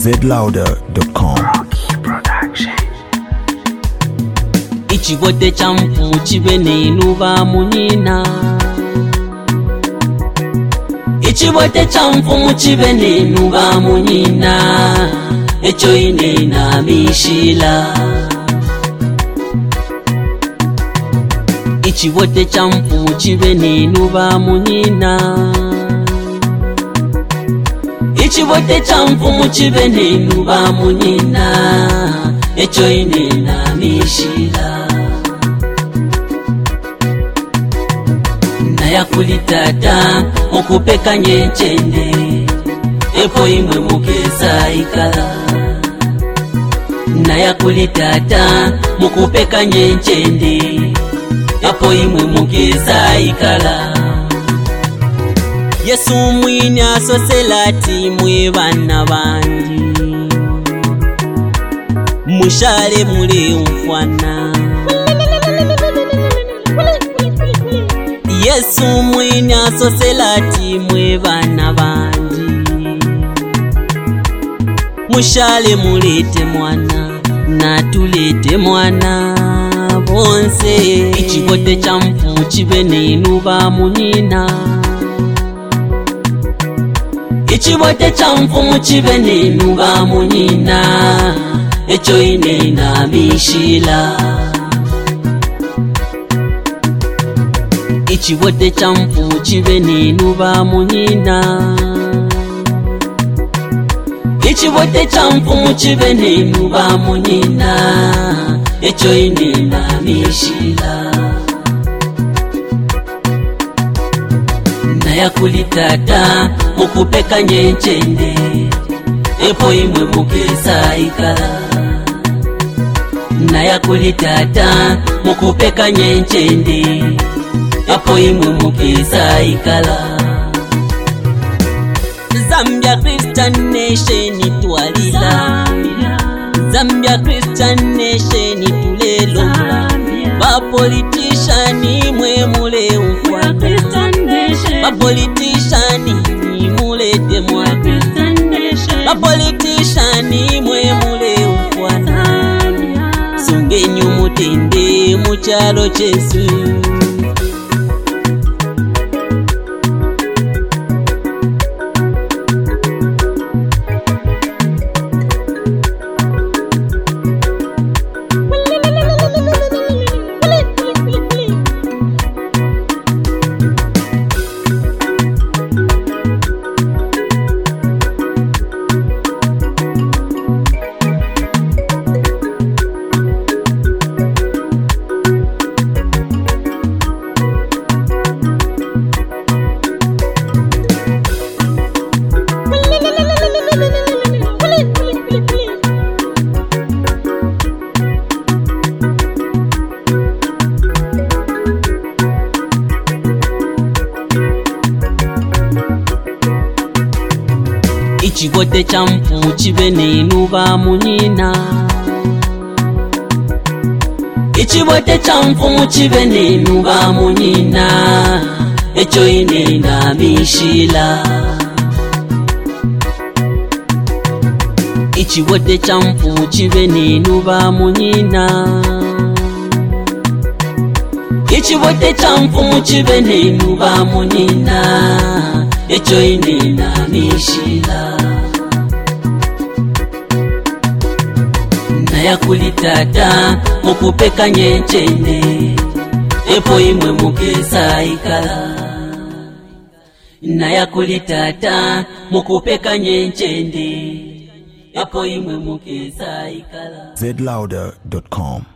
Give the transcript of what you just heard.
zlouder.com. Ichibote champu chibene nuba munina. Ichibote champu chibene nuba munina. Echo ine na mishila. Ichibote champu chibene nuba munina. Ichibote champu chibene nuba munina. Echo ine na mishila. Naya kulitata mukupeka nyenchende. Epo imwe mukesa ikala. Naya kulitata mukupeka nyenchende. Epo imwe mukesa ikala. Yesu mwini asoselati mwe bana banji. Mushale mule mfwana. Yesu mwini asoselati mwe bana banji. Mushale mulete mwana na tulete mwana bonse. Ichibote champu chibene nuba munina. Ichibote champu chibene nuba munina. Echo ine na mishila. Ichibote champu chibene nuba munina. Ichibote champu chibene nuba munina. Echo ine na mishila. Naya kulitata mukupeka nyenchende. Epo imwe mukesa ikala. Naya kulitata mukupeka nyenchende. Epo imwe mukesa ikala. Zambia Christian Nation twalila. Zambia Christian Nation tulelo. Ba politician mwe mule ufwana. Ba politician mule temwa. Ba politician mwe mule ufwana. Sungenyu mutende muchalo chesu. Ichibote champu chibene nuba munina. Ichibote champu chibene nuba munina. Echo ine na mishila. Ichibote champu chibene nuba munina. Ichibote champu chibene nuba munina. Echo ine na mishila. Naya kulitata mukupeka nyenchende. Epo imwe mukesa ikala. Naya kulitata mukupeka nyenchende. Epo imwe mukesa ikala. zlouder.com.